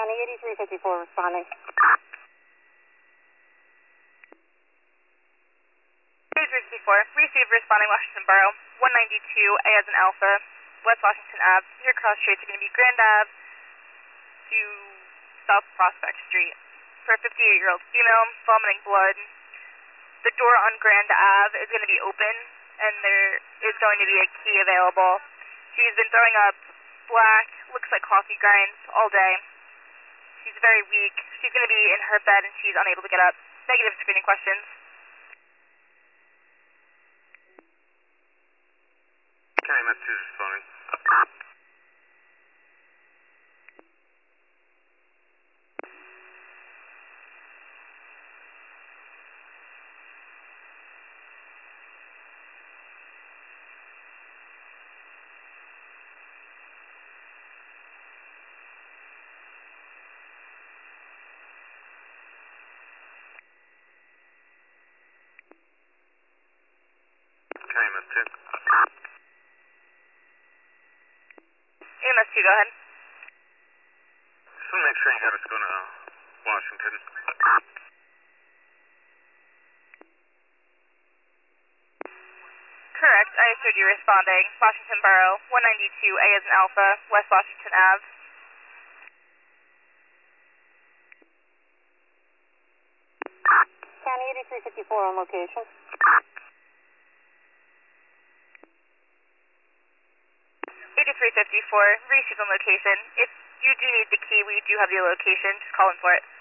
County 8354 responding. 8354, receive responding Washington Borough, 192 A as in Alpha, West Washington Ave. Your cross streets are going to be Grand Ave to South Prospect Street. For a 58-year-old female, vomiting blood. The door on Grand Ave is going to be open, and there is going to be a key available. She's been throwing up black, looks like coffee grinds all day. She's very weak. She's going to be in her bed, and she's unable to get up. Negative screening questions. Okay, Miss 2 responding. Okay, Miss 2. EMS 2, go ahead. Just want to make sure you got us going to Washington. Correct, I assured you responding. Washington Borough, 192 A as in Alpha, West Washington Ave. County 8354 on location. 8354, receive on location. If you do need the key, we do have the location. Just call in for it.